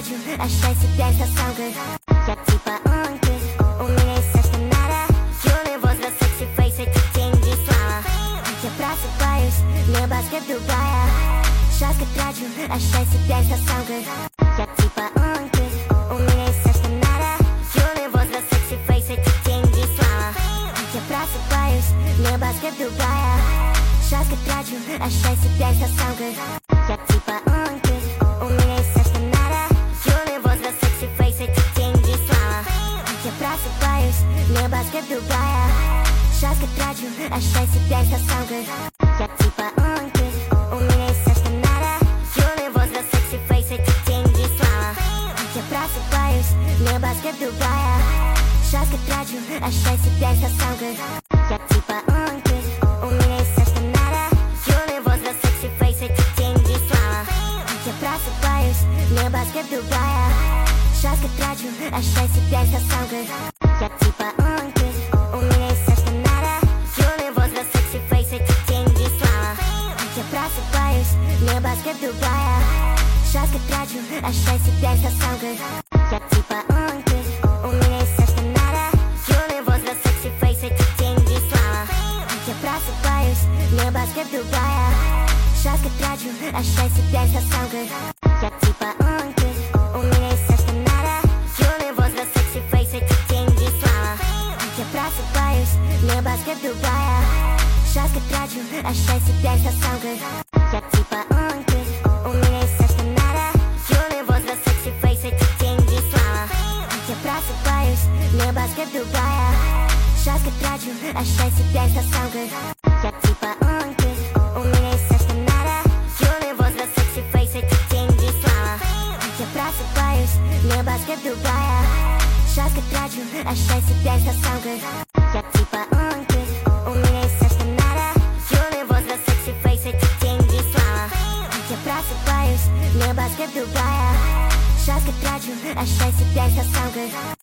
трачу, а счастье теперь совсем good. Я типа ты, у меня есть все, что надо. Юный возраст, секси фейс, эти деньги и слава. Я просыпаюсь, небоскреб Дубая. Счастье трачу, а счастье теперь совсем good. Я типа ты, у меня есть все, что надо. Юный возраст, секси фейс, эти деньги и слава. Я просыпаюсь, небоскреб Дубая. Счастье трачу, а счастье теперь совсем good. Я типа ты, у меня есть все, что надо. Юный возраст, секси фейс, эти деньги и слава. Я просыпаюсь, небоскреб Дубая. Счастье трачу, а счастье теперь совсем good. Я типа ты, у меня есть все, что надо. Юный возраст, секси фейс, эти деньги и слава. Я просыпаюсь, небоскреб Дубая. Счастье трачу, а счастье теперь совсем good. Я типа ты, у меня есть все, что надо. Юный возраст, секси фейс, эти деньги и слава. Я просыпаюсь, небоскреб Дубая. Счастье трачу, а счастье теперь совсем good. Я типа ты, у меня есть все, что надо. Юный возраст, секси фейс, эти деньги и слава. Я просыпаюсь, небоскреб Дубая. Счастье трачу, а счастье теперь совсем good. Я типа ты, у меня есть все, что надо. Юный возраст, секси фейс, эти деньги и слава. Я просыпаюсь, небоскреб Дубая. Счастье трачу, а счастье теперь совсем good. Я типа ты, у меня есть все, что надо. Юный возраст, секси фейс, эти деньги и слава. Я просыпаюсь, небоскреб Дубая. Счастье трачу, а счастье теперь совсем good. Я типа ты, у меня есть все, что надо. Юный возраст, секси фейс, эти деньги и слава. Я просыпаюсь, небоскреб Дубая. Счастье трачу, а счастье теперь совсем good. Я типа ты, у меня есть все, что надо. Юный возраст, секси фейс, эти деньги и слава. Я просыпаюсь, небоскреб Дубая. Счастье трачу, а счастье теперь совсем good. Я типа ты, у меня есть все, что надо. Юный возраст, секси фейс, эти деньги и слава. Я просыпаюсь, небоскреб Дубая. Счастье трачу, а счастье теперь совсем good.